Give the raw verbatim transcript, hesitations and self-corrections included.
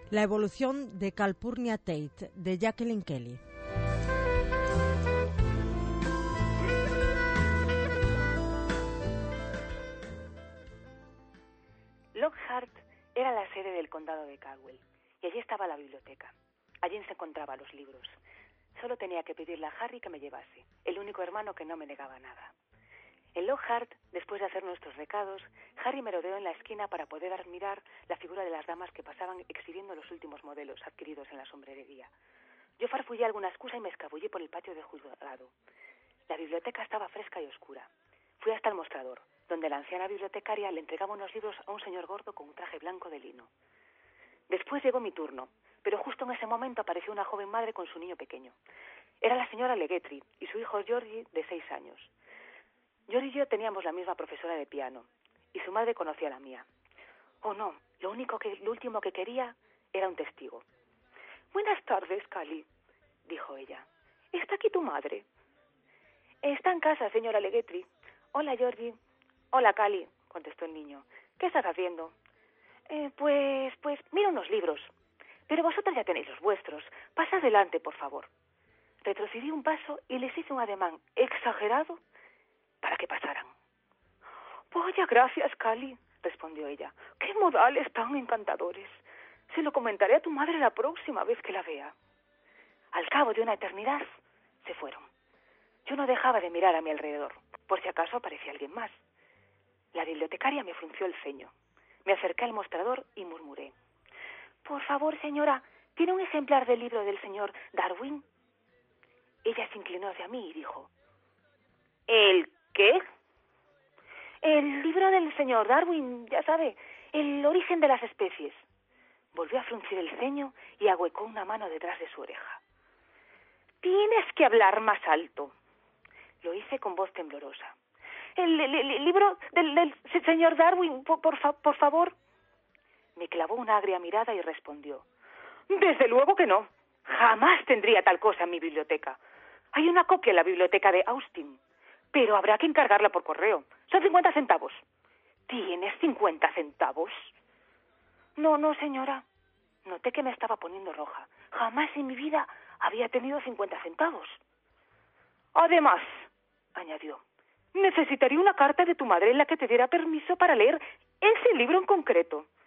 La evolución de Calpurnia Tate, de Jacqueline Kelly. Lockhart era la sede del condado de Caldwell, y allí estaba la biblioteca. Allí se encontraban los libros. Solo tenía que pedirle a Harry que me llevase, el único hermano que no me negaba nada. En Lockhart, después de hacer nuestros recados, Harry me rodeó en la esquina para poder admirar la figura de las damas que pasaban exhibiendo los últimos modelos adquiridos en la sombrerería. Yo farfullé alguna excusa y me escabullí por el patio de juzgado. La biblioteca estaba fresca y oscura. Fui hasta el mostrador, donde la anciana bibliotecaria le entregaba unos libros a un señor gordo con un traje blanco de lino. Después llegó mi turno, pero justo en ese momento apareció una joven madre con su niño pequeño. Era la señora Leghetry y su hijo Georgie, de seis años. Georgie y yo teníamos la misma profesora de piano, y su madre conocía la mía. Oh no, lo único que, lo último que quería era un testigo. «Buenas tardes, Cali», dijo ella. «¿Está aquí tu madre?» «Está en casa, señora Leghetry». «Hola, Georgie». «Hola, Cali», contestó el niño. «¿Qué estás haciendo?» Eh, pues, pues, mira unos libros. Pero vosotros ya tenéis los vuestros. Pasa adelante, por favor. Retrocedí un paso y les hice un ademán exagerado para que pasaran. Vaya, gracias, Cali, respondió ella. Qué modales tan encantadores. Se lo comentaré a tu madre la próxima vez que la vea. Al cabo de una eternidad, se fueron. Yo no dejaba de mirar a mi alrededor, por si acaso aparecía alguien más. La bibliotecaria me frunció el ceño. Me acerqué al mostrador y murmuré. «Por favor, señora, ¿tiene un ejemplar del libro del señor Darwin?» Ella se inclinó hacia mí y dijo. «¿El qué?» «El libro del señor Darwin, ya sabe, el origen de las especies». Volvió a fruncir el ceño y ahuecó una mano detrás de su oreja. «Tienes que hablar más alto». Lo hice con voz temblorosa. El, el, el libro del, del señor Darwin, por, por, fa, por favor». Me clavó una agria mirada y respondió. «Desde luego que no. Jamás tendría tal cosa en mi biblioteca. Hay una copia en la biblioteca de Austin, pero habrá que encargarla por correo. Son cincuenta centavos». «¿Tienes cincuenta centavos?» «No, no, señora». Noté que me estaba poniendo roja. Jamás en mi vida había tenido cincuenta centavos. «Además», añadió, «necesitaría una carta de tu madre en la que te diera permiso para leer ese libro en concreto.